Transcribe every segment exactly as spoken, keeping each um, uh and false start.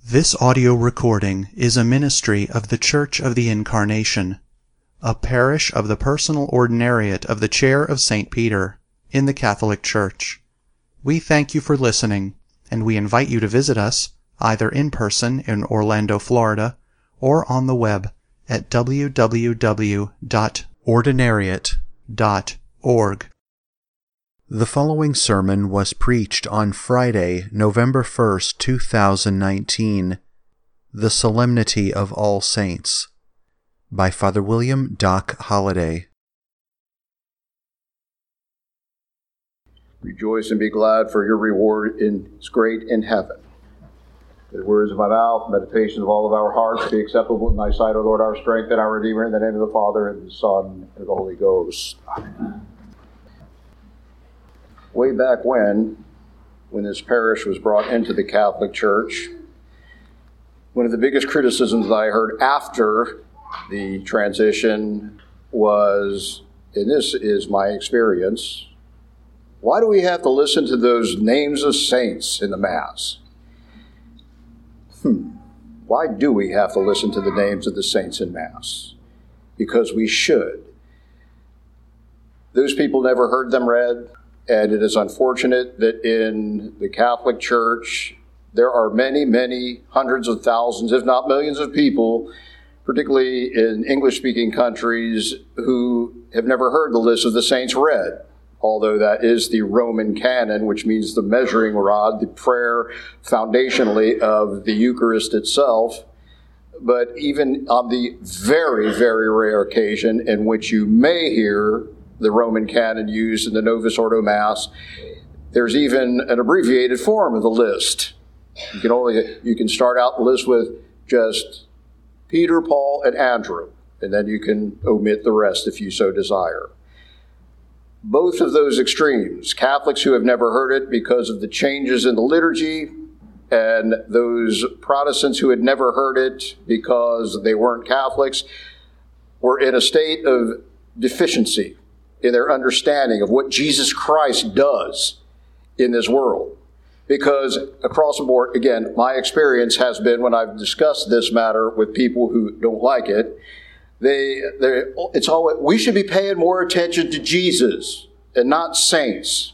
This audio recording is a ministry of the Church of the Incarnation, a parish of the Personal Ordinariate of the Chair of Saint Peter in the Catholic Church. We thank you for listening, and we invite you to visit us either in person in Orlando, Florida, or on the web at w w w dot ordinariate dot org. The following sermon was preached on Friday, November first, two thousand nineteen, The Solemnity of All Saints, by Father William Doc Holliday. Rejoice and be glad, for your reward is great in heaven. The words of my mouth, meditations of all of our hearts, be acceptable in thy sight, O Lord, our strength and our Redeemer, in the name of the Father, and the Son, and the Holy Ghost. Amen. Way back when, when this parish was brought into the Catholic Church, one of the biggest criticisms that I heard after the transition was, and this is my experience, why do we have to listen to those names of saints in the Mass? Hmm. Why do we have to listen to the names of the saints in Mass? Because we should. Those people never heard them read. And it is unfortunate that in the Catholic Church, there are many, many hundreds of thousands, if not millions of people, particularly in English-speaking countries, who have never heard the list of the saints read, although that is the Roman canon, which means the measuring rod, the prayer foundationally of the Eucharist itself. But even on the very, very rare occasion in which you may hear the Roman canon used in the Novus Ordo Mass, there's even an abbreviated form of the list. You can only you can start out the list with just Peter, Paul, and Andrew, and then you can omit the rest if you so desire. Both of those extremes, Catholics who have never heard it because of the changes in the liturgy, and those Protestants who had never heard it because they weren't Catholics, were in a state of deficiency in their understanding of what Jesus Christ does in this world. Because across the board, again, my experience has been when I've discussed this matter with people who don't like it, they, they, it's always, we should be paying more attention to Jesus and not saints.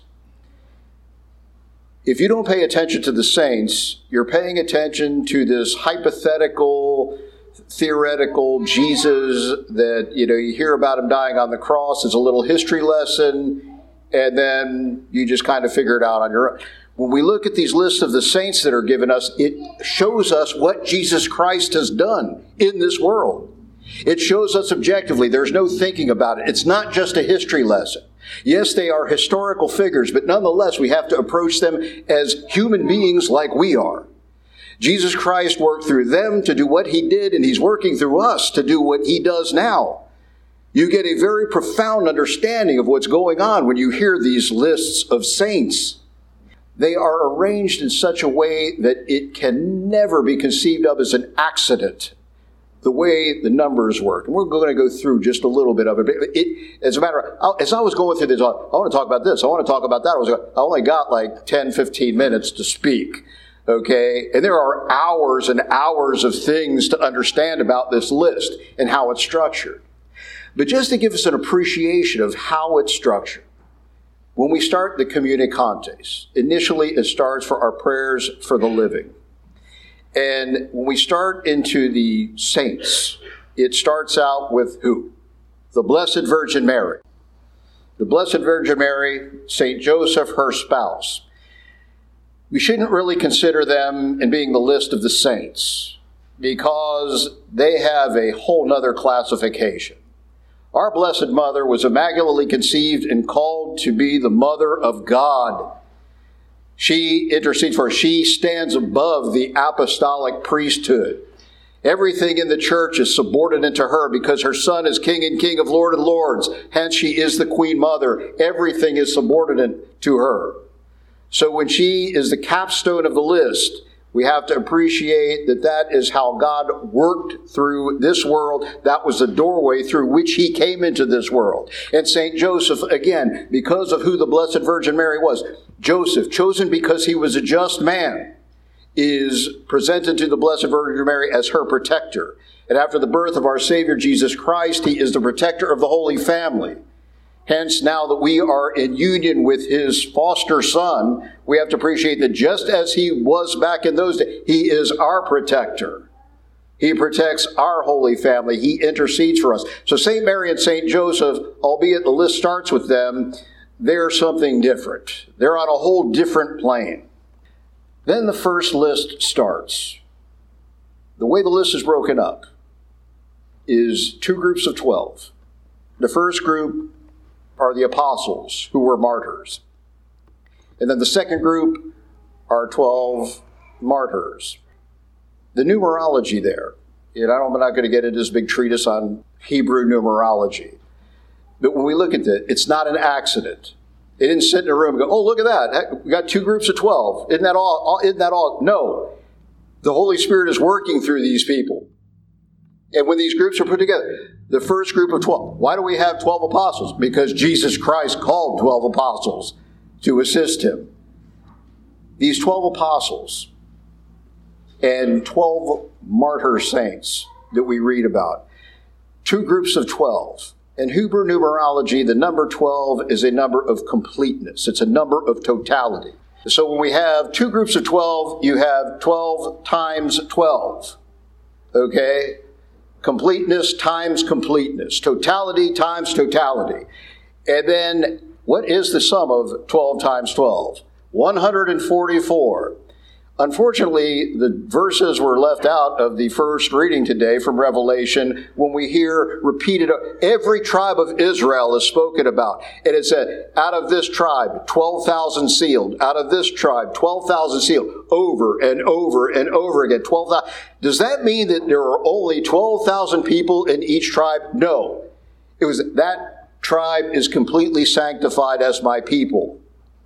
If you don't pay attention to the saints, you're paying attention to this hypothetical, theoretical Jesus that, you know, you hear about him dying on the cross as a little history lesson, and then you just kind of figure it out on your own. When we look at these lists of the saints that are given us, it shows us what Jesus Christ has done in this world. It shows us objectively. There's no thinking about it. It's not just a history lesson. Yes, they are historical figures, but nonetheless, we have to approach them as human beings like we are. Jesus Christ worked through them to do what he did, and he's working through us to do what he does now. You get a very profound understanding of what's going on when you hear these lists of saints. They are arranged in such a way that it can never be conceived of as an accident, the way the numbers work. And we're going to go through just a little bit of it. it as a matter of, as I was going through this, I want to talk about this, I want to talk about that. I, was, I only got like ten, fifteen minutes to speak. Okay, and there are hours and hours of things to understand about this list and how it's structured. But just to give us an appreciation of how it's structured, when we start the Communicantes, initially it starts for our prayers for the living. And when we start into the saints, it starts out with who? The Blessed Virgin Mary. The Blessed Virgin Mary, Saint Joseph, her spouse. We shouldn't really consider them in being the list of the saints because they have a whole nother classification. Our Blessed Mother was immaculately conceived and called to be the Mother of God. She intercedes for us. She stands above the apostolic priesthood. Everything in the church is subordinate to her because her Son is King and King of Lord and Lords. Hence, she is the Queen Mother. Everything is subordinate to her. So when she is the capstone of the list, we have to appreciate that that is how God worked through this world. That was the doorway through which he came into this world. And Saint Joseph, again, because of who the Blessed Virgin Mary was, Joseph, chosen because he was a just man. is presented to the Blessed Virgin Mary as her protector. And after the birth of our Savior Jesus Christ, he is the protector of the Holy Family. Hence, now that we are in union with his foster son, we have to appreciate that just as he was back in those days, he is our protector. He protects our Holy Family. He intercedes for us. So Saint Mary and Saint Joseph, albeit the list starts with them, they're something different. They're on a whole different plane. Then the first list starts. The way the list is broken up is two groups of twelve. The first group are the apostles who were martyrs. And then the second group are twelve martyrs. The numerology there, and I don't, I'm not going to get into this big treatise on Hebrew numerology, but when we look at it, it's not an accident. They didn't sit in a room and go, oh, look at that. Heck, we got two groups of twelve. Isn't that all? Isn't that all? No. The Holy Spirit is working through these people. And when these groups are put together, the first group of twelve, why do we have twelve apostles? Because Jesus Christ called twelve apostles to assist him. These twelve apostles and twelve martyr saints that we read about, two groups of twelve. In Hebrew numerology, the number twelve is a number of completeness. It's a number of totality. So when we have two groups of twelve, you have twelve times twelve. Okay? Completeness times completeness. Totality times totality. And then, what is the sum of twelve times twelve? one hundred forty-four. Unfortunately, the verses were left out of the first reading today from Revelation when we hear repeated, every tribe of Israel is spoken about. And it said, out of this tribe, twelve thousand sealed. Out of this tribe, twelve thousand sealed. Over and over and over again, twelve thousand. Does that mean that there are only twelve thousand people in each tribe? No. It was that tribe is completely sanctified as my people.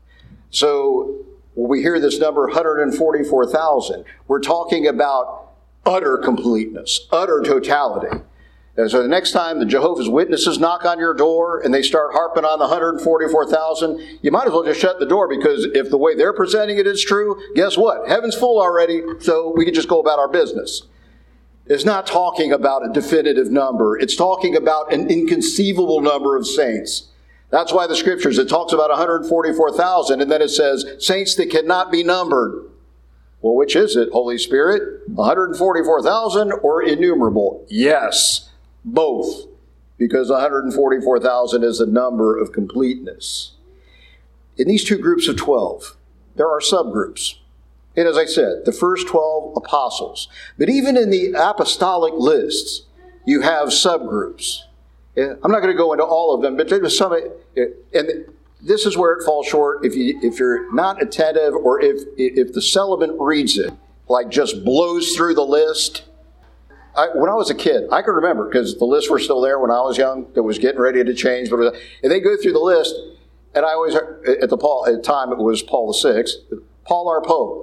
So, when we hear this number, one hundred forty-four thousand, we're talking about utter completeness, utter totality. And so the next time the Jehovah's Witnesses knock on your door and they start harping on the one hundred forty-four thousand, you might as well just shut the door, because if the way they're presenting it is true, guess what? Heaven's full already, so we can just go about our business. It's not talking about a definitive number. It's talking about an inconceivable number of saints. That's why the scriptures, it talks about one hundred forty-four thousand, and then it says, saints that cannot be numbered. Well, which is it, Holy Spirit? one hundred forty-four thousand or innumerable? Yes, both. Because one hundred forty-four thousand is the number of completeness. In these two groups of twelve, there are subgroups. And as I said, the first twelve apostles. But even in the apostolic lists, you have subgroups. I'm not going to go into all of them, but there's some, and this is where it falls short. If you if you're not attentive, or if if the celebrant reads it, like just blows through the list. I, when I was a kid, I can remember, because the lists were still there when I was young. That was getting ready to change, but and they go through the list, and I always at the Paul at the time it was Paul the Sixth, Paul our Pope.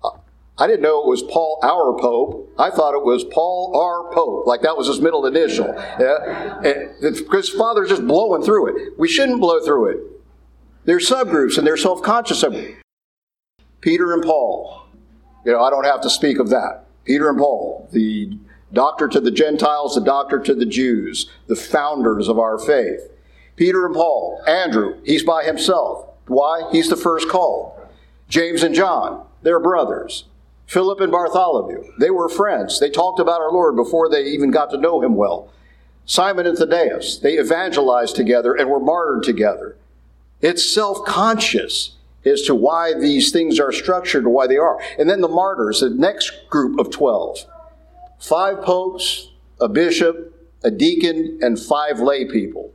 I didn't know it was Paul our Pope. I thought it was Paul our Pope, like that was his middle initial. Yeah, and because Father's just blowing through it. We shouldn't blow through it. There's subgroups, and they're self-conscious subgroups. Peter and Paul. You know, I don't have to speak of that. Peter and Paul, the doctor to the Gentiles, the doctor to the Jews, the founders of our faith. Peter and Paul. Andrew, he's by himself. Why? He's the first called. James and John, they're brothers. Philip and Bartholomew, they were friends. They talked about our Lord before they even got to know him well. Simon and Thaddeus, they evangelized together and were martyred together. It's self-conscious as to why these things are structured or why they are. And then the martyrs, the next group of twelve. Five popes, a bishop, a deacon, and five lay people.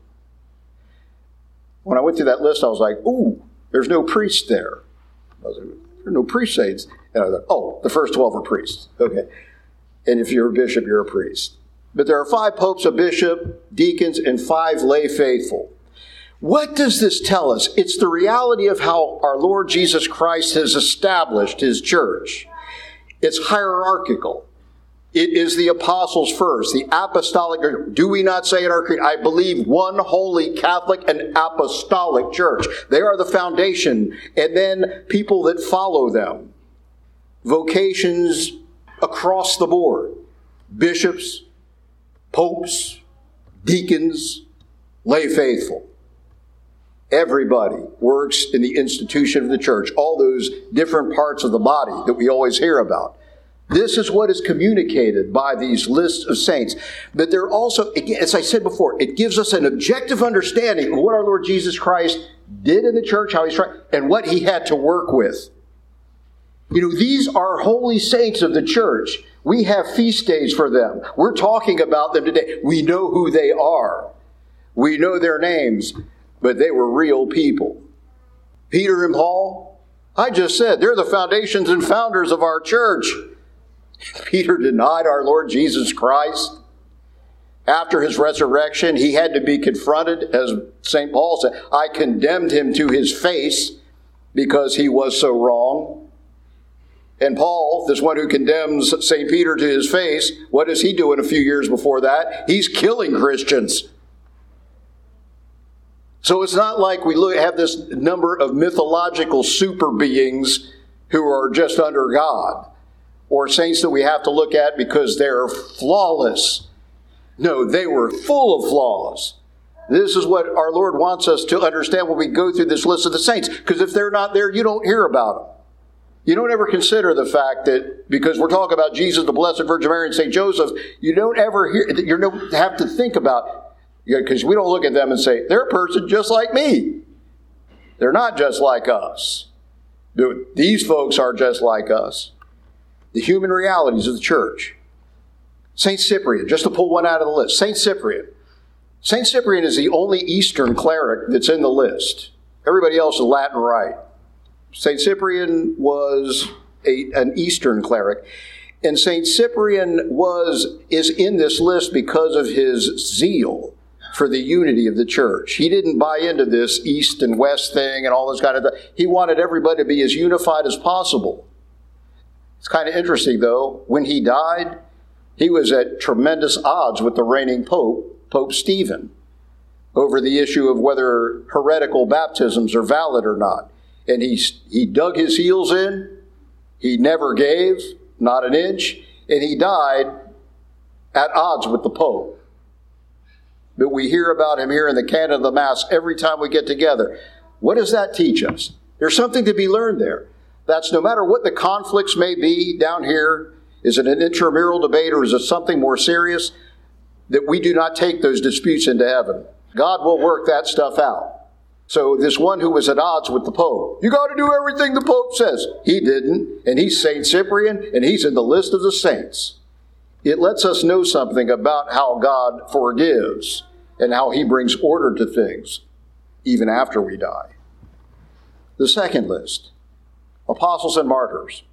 When I went through that list, I was like, ooh, there's no priest there. I was like, there are no priest saints. And I thought, oh, the first twelve are priests. Okay. And if you're a bishop, you're a priest. But there are five popes, a bishop, deacons, and five lay faithful. What does this tell us? It's the reality of how our Lord Jesus Christ has established his church. It's hierarchical. It is the apostles first, the apostolic. Do we not say in our creed, I believe one holy Catholic and apostolic church. They are the foundation, and then people that follow them. vocations across the board. Bishops, popes, deacons, lay faithful. Everybody works in the institution of the church, all those different parts of the body that we always hear about. This is what is communicated by these lists of saints. But they're also, again, as I said before, it gives us an objective understanding of what our Lord Jesus Christ did in the church, how he's trying, and what he had to work with. You know, these are holy saints of the church. We have feast days for them. We're talking about them today. We know who they are. We know their names, but they were real people. Peter and Paul, I just said, they're the foundations and founders of our church. Peter denied our Lord Jesus Christ. After his resurrection, he had to be confronted, as Saint Paul said, I condemned him to his face because he was so wrong. And Paul, this one who condemns Saint Peter to his face, what is he doing a few years before that? He's killing Christians. So it's not like we look, have this number of mythological super beings who are just under God, or saints that we have to look at because they're flawless. No, they were full of flaws. This is what our Lord wants us to understand when we go through this list of the saints, because if they're not there, you don't hear about them. You don't ever consider the fact that, because we're talking about Jesus, the Blessed Virgin Mary, and Saint Joseph, you don't ever hear, you don't have to think about, because we don't look at them and say, they're a person just like me. They're not just like us. These folks are just like us. The human realities of the church. Saint Cyprian, just to pull one out of the list. Saint Cyprian. Saint Cyprian is the only Eastern cleric that's in the list. Everybody else is Latin Rite. Saint Cyprian was a, an Eastern cleric. And Saint Cyprian was is in this list because of his zeal for the unity of the church. He didn't buy into this East and West thing and all this kind of stuff. He wanted everybody to be as unified as possible. It's kind of interesting, though. When he died, he was at tremendous odds with the reigning pope, Pope Stephen, over the issue of whether heretical baptisms are valid or not. And he, he dug his heels in. He never gave, not an inch. And he died at odds with the Pope. But we hear about him here in the canon of the Mass every time we get together. What does that teach us? There's something to be learned there. That's no matter what the conflicts may be down here, is it an intramural debate or is it something more serious, that we do not take those disputes into heaven. God will work that stuff out. So this one who was at odds with the Pope, you got to do everything the Pope says. He didn't, and he's Saint Cyprian, and he's in the list of the saints. It lets us know something about how God forgives and how he brings order to things, even after we die. The second list, apostles and martyrs.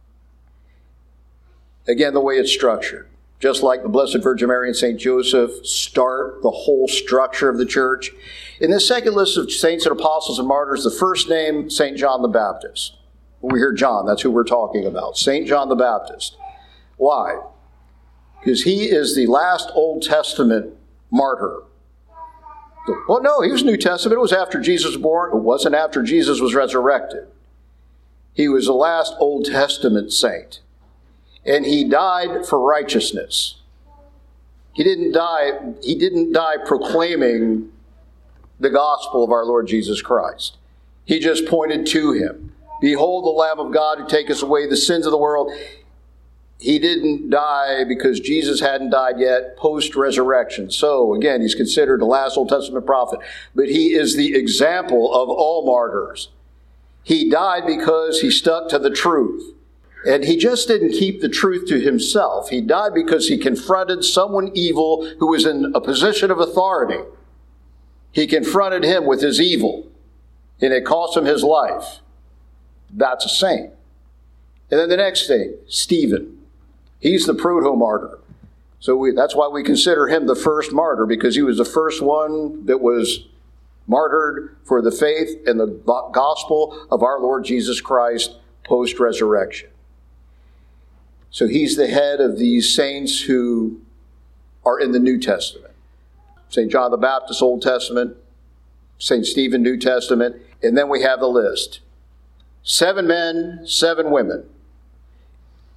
Again, the way it's structured. Just like the Blessed Virgin Mary and Saint Joseph start the whole structure of the church. In this second list of saints and apostles and martyrs, the first name, Saint John the Baptist. When we hear John, that's who we're talking about. Saint John the Baptist. Why? Because he is the last Old Testament martyr. Well, no, he was New Testament. It was after Jesus was born. It wasn't after Jesus was resurrected. He was the last Old Testament saint. And he died for righteousness. He didn't die, he didn't die proclaiming the gospel of our Lord Jesus Christ. He just pointed to him. Behold the Lamb of God who taketh away the sins of the world. He didn't die because Jesus hadn't died yet post-resurrection. So, again, he's considered the last Old Testament prophet. But he is the example of all martyrs. He died because he stuck to the truth. And he just didn't keep the truth to himself. He died because he confronted someone evil who was in a position of authority. He confronted him with his evil, and it cost him his life. That's a saint. And then the next thing, Stephen. He's the proto-martyr. So we, that's why we consider him the first martyr, because he was the first one that was martyred for the faith and the gospel of our Lord Jesus Christ post-resurrection. So he's the head of these saints who are in the New Testament. Saint John the Baptist, Old Testament. Saint Stephen, New Testament. And then we have the list. Seven men, seven women.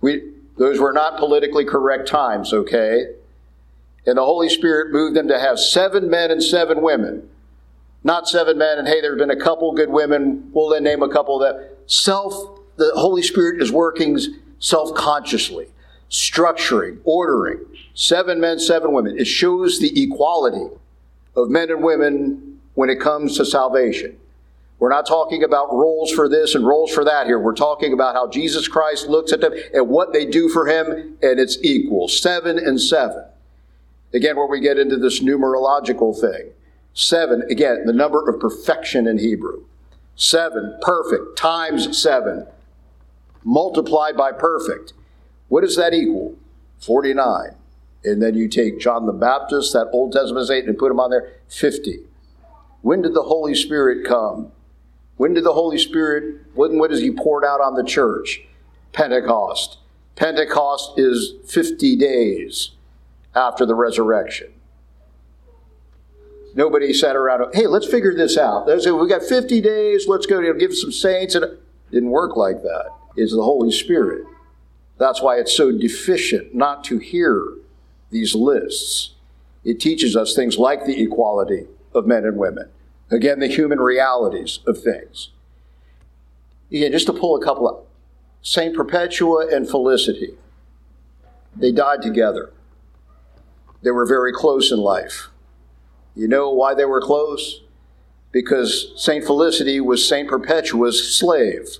We, those were not politically correct times, okay? And the Holy Spirit moved them to have seven men and seven women. Not seven men and, hey, there have been a couple good women, we'll then name a couple of them. Self, the Holy Spirit is working self-consciously, structuring, ordering. Seven men, seven women. It shows the equality of men and women when it comes to salvation. We're not talking about roles for this and roles for that here. We're talking about how Jesus Christ looks at them and what they do for him, and it's equal. Seven and seven. Again, where we get into this numerological thing. Seven, again, the number of perfection in Hebrew. Seven, perfect, times seven, multiplied by perfect. What does that equal? forty-nine. And then you take John the Baptist, that Old Testament saint, and put him on there, fifty. When did the Holy Spirit come? When did the Holy Spirit, when, when is he poured out on the church? Pentecost. Pentecost is fifty days after the resurrection. Nobody sat around, hey, let's figure this out. They said, we got fifty days, let's go give some saints. And it didn't work like that. It's the Holy Spirit. That's why it's so deficient not to hear these lists. It teaches us things like the equality of men and women. Again, the human realities of things. Again, just to pull a couple up. Saint Perpetua and Felicity. They died together. They were very close in life. You know why they were close? Because Saint Felicity was Saint Perpetua's slave.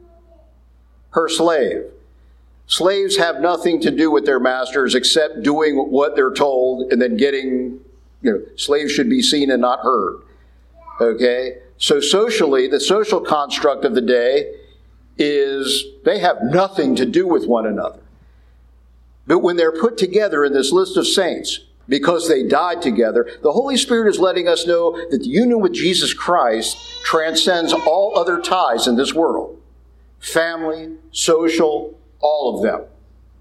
Her slave. Slaves have nothing to do with their masters except doing what they're told and then getting, you know, slaves should be seen and not heard. Okay? So socially, the social construct of the day is they have nothing to do with one another. But when they're put together in this list of saints, because they died together, the Holy Spirit is letting us know that the union with Jesus Christ transcends all other ties in this world. Family, social, all of them.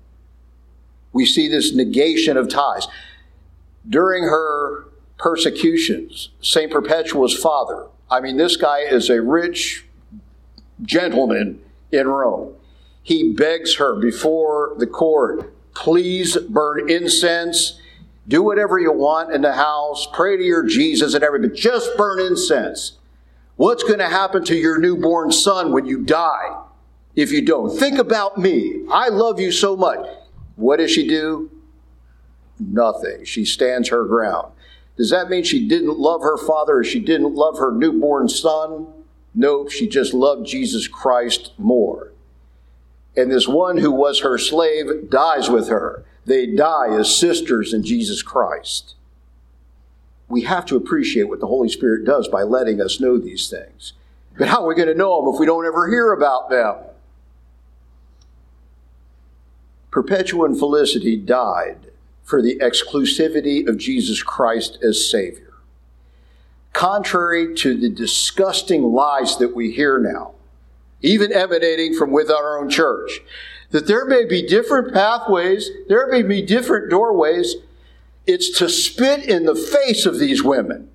We see this negation of ties. During her persecutions, Saint Perpetua's father, I mean, this guy is a rich gentleman in Rome. He begs her before the court, please burn incense, do whatever you want in the house, pray to your Jesus and everything, but just burn incense. What's going to happen to your newborn son when you die if you don't? Think about me. I love you so much. What does she do? Nothing. She stands her ground. Does that mean she didn't love her father or she didn't love her newborn son? Nope, she just loved Jesus Christ more. And this one who was her slave dies with her. They die as sisters in Jesus Christ. We have to appreciate what the Holy Spirit does by letting us know these things. But how are we going to know them if we don't ever hear about them? Perpetua and Felicity died for the exclusivity of Jesus Christ as Savior. Contrary to the disgusting lies that we hear now, even emanating from within our own church, that there may be different pathways, there may be different doorways. It's to spit in the face of these women.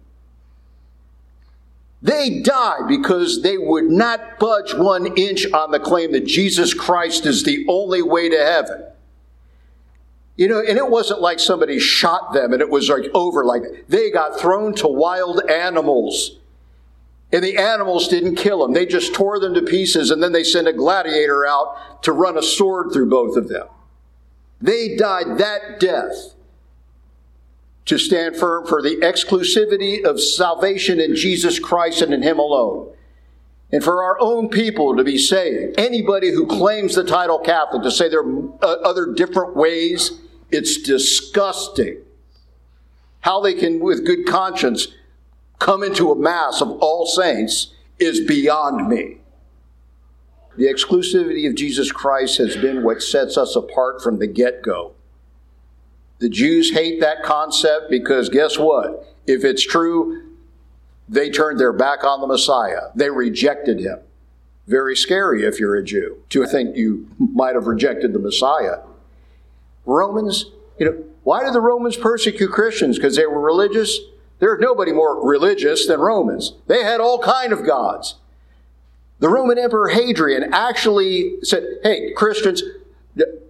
They died because they would not budge one inch on the claim that Jesus Christ is the only way to heaven. You know, and it wasn't like somebody shot them and it was like over like that. They got thrown to wild animals. And the animals didn't kill them. They just tore them to pieces, and then they sent a gladiator out to run a sword through both of them. They died that death to stand firm for the exclusivity of salvation in Jesus Christ and in Him alone. And for our own people to be saved. Anybody who claims the title Catholic to say there are other different ways, it's disgusting. How they can, with good conscience, come into a mass of all saints is beyond me. The exclusivity of Jesus Christ has been what sets us apart from the get-go. The Jews hate that concept because guess what? If it's true, they turned their back on the Messiah. They rejected him. Very scary if you're a Jew to think you might have rejected the Messiah. Romans, you know, why did the Romans persecute Christians? Because they were religious? There's nobody more religious than Romans. They had all kinds of gods. The Roman Emperor Hadrian actually said, hey, Christians,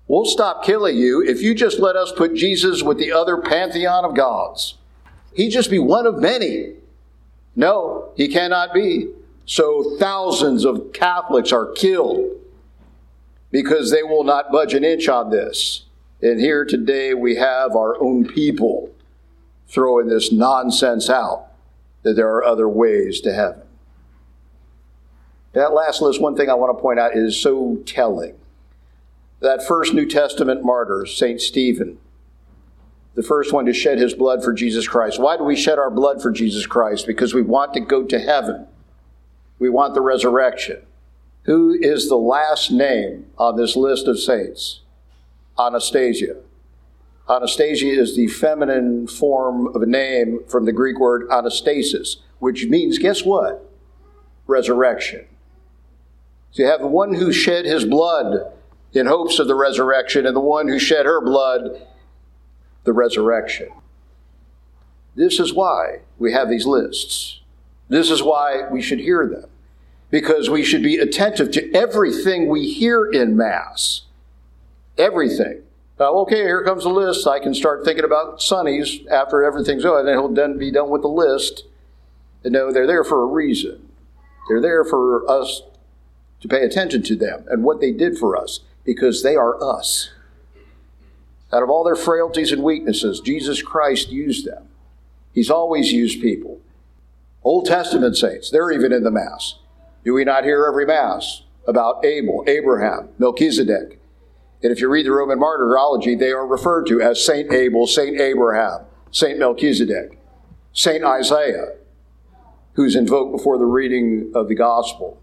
We'll stop killing you if you just let us put Jesus with the other pantheon of gods. He'd just be one of many. No, he cannot be. So thousands of Catholics are killed because they will not budge an inch on this. And here today we have our own people throwing this nonsense out, that there are other ways to heaven. That last list, one thing I want to point out is so telling. That first New Testament martyr, Saint Stephen, the first one to shed his blood for Jesus Christ. Why do we shed our blood for Jesus Christ? Because we want to go to heaven. We want the resurrection. Who is the last name on this list of saints? Anastasia. Anastasia is the feminine form of a name from the Greek word anastasis, which means, guess what? Resurrection. So you have the one who shed his blood in hopes of the resurrection, and the one who shed her blood, the resurrection. This is why we have these lists. This is why we should hear them. Because we should be attentive to everything we hear in Mass. Everything. Now, okay, here comes the list. I can start thinking about Sonny's after everything's over, and then he'll then be done with the list. And no, they're there for a reason. They're there for us to pay attention to them and what they did for us, because they are us. Out of all their frailties and weaknesses, Jesus Christ used them. He's always used people. Old Testament saints, they're even in the Mass. Do we not hear every Mass about Abel, Abraham, Melchizedek? And if you read the Roman martyrology, they are referred to as Saint Abel, Saint Abraham, Saint Melchizedek, Saint Isaiah, who's invoked before the reading of the Gospel.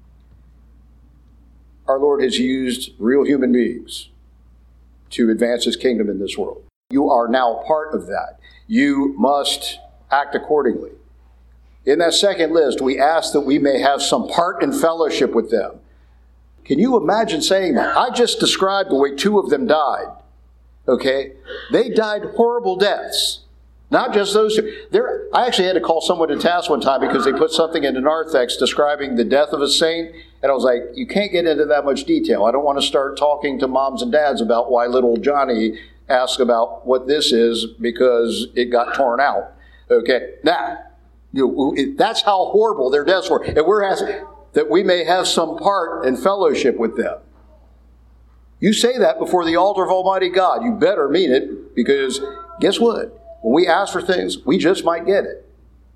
Our Lord has used real human beings to advance his kingdom in this world. You are now part of that. You must act accordingly. In that second list, we ask that we may have some part in fellowship with them. Can you imagine saying that? I just described the way two of them died. Okay? They died horrible deaths. Not just those two. There, I actually had to call someone to task one time because they put something in the narthex describing the death of a saint. And I was like, you can't get into that much detail. I don't want to start talking to moms and dads about why little Johnny asked about what this is because it got torn out. Okay? Now, you know, it, that's how horrible their deaths were. And we're asking that we may have some part in fellowship with them. You say that before the altar of Almighty God. You better mean it, because guess what? When we ask for things, we just might get it.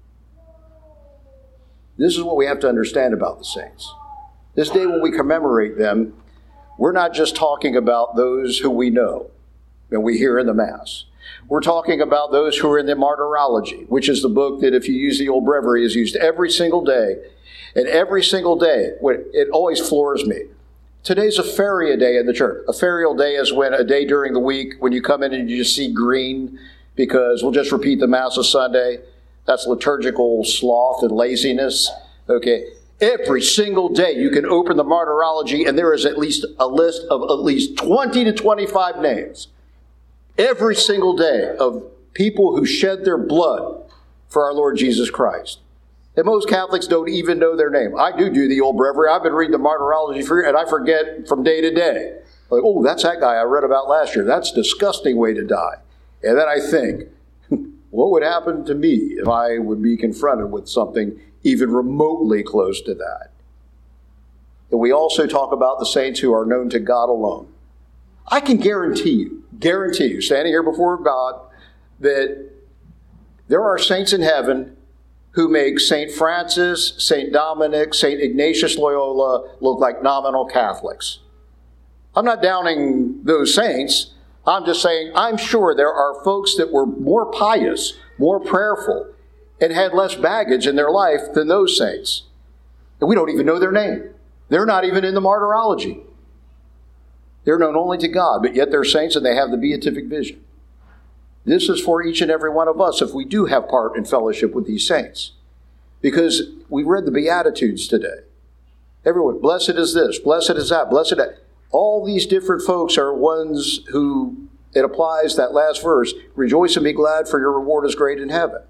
This is what we have to understand about the saints. This day when we commemorate them, we're not just talking about those who we know and we hear in the Mass. We're talking about those who are in the Martyrology, which is the book that, if you use the old breviary, is used every single day. And every single day, it always floors me. Today's a feria day in the church. A ferial day is when a day during the week when you come in and you just see green, because we'll just repeat the Mass of Sunday. That's liturgical sloth and laziness. Okay. Every single day you can open the Martyrology and there is at least a list of at least twenty to twenty-five names. Every single day of people who shed their blood for our Lord Jesus Christ. And most Catholics don't even know their name. I do do the old breviary. I've been reading the Martyrology for years, and I forget from day to day. Like, oh, that's that guy I read about last year. That's a disgusting way to die. And then I think, what would happen to me if I would be confronted with something even remotely close to that? And we also talk about the saints who are known to God alone. I can guarantee you, guarantee you, standing here before God, that there are saints in heaven who make Saint Francis, Saint Dominic, Saint Ignatius Loyola look like nominal Catholics. I'm not downing those saints. I'm just saying I'm sure there are folks that were more pious, more prayerful, and had less baggage in their life than those saints. And we don't even know their name. They're not even in the Martyrology. They're known only to God, but yet they're saints and they have the beatific vision. This is for each and every one of us if we do have part in fellowship with these saints. Because we read the Beatitudes today. Everyone, blessed is this, blessed is that, blessed is that. All these different folks are ones who, it applies that last verse, rejoice and be glad, for your reward is great in heaven.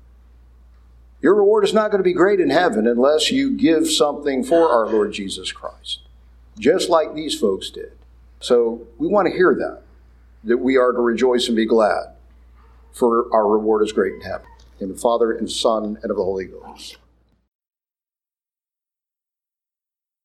Your reward is not going to be great in heaven unless you give something for our Lord Jesus Christ, just like these folks did. So we want to hear that, that we are to rejoice and be glad, for our reward is great in heaven. In the Father, and the Son, and of the Holy Ghost.